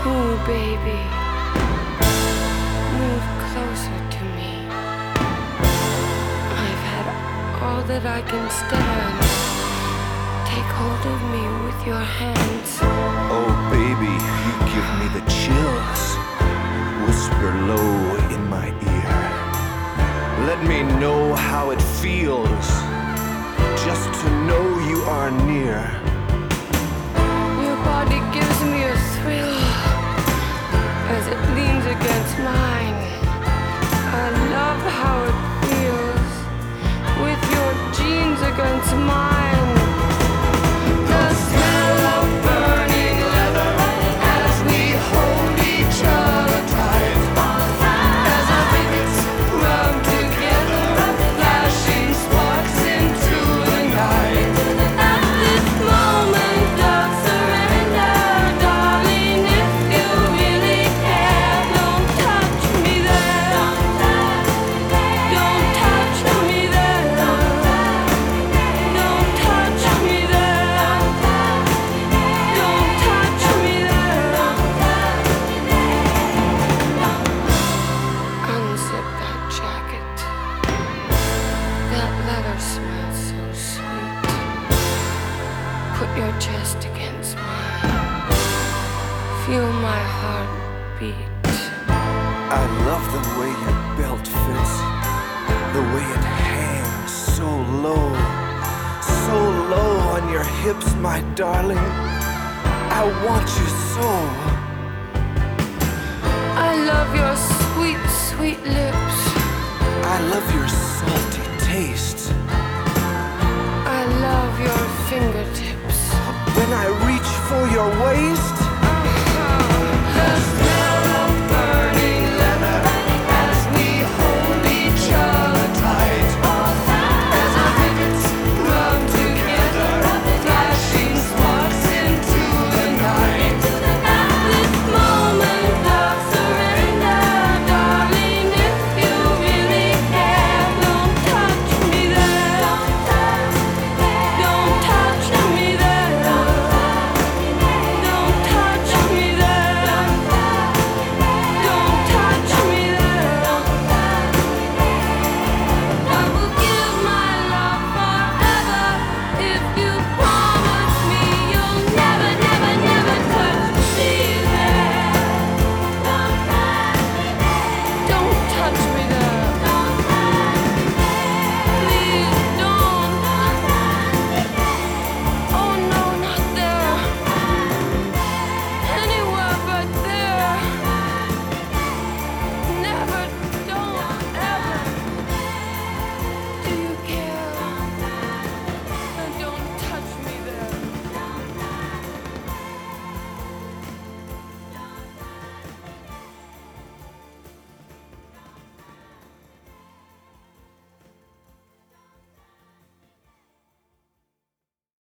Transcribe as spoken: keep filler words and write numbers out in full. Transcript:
Ooh, baby, move closer to me. I've had all that I can stand. Take hold of me with your hands. Oh, baby, you give me the chills. Whisper low in my ear. Let me know how it feels just to know you are near. Your body gives me a thrill as it leans against mine. I love how it feels with your jeans against mine. The smell of burning leather as we hold each other tight. As our bits rub together, flashing sparks into the night. At this moment of surrender, darling, if you really care, don't touch me there. Don't touch me there. Don't touch me there. Don't touch me there. Unzip that jacket. That leather smells so sweet. Put your chest against mine. Feel my heart beat. I love the way your belt fits, the way it hangs so low, so low on your hips, my darling. I want you so. I love your sweet, sweet lips. I love your salty taste. I love your fingertips. When I reach for your waist,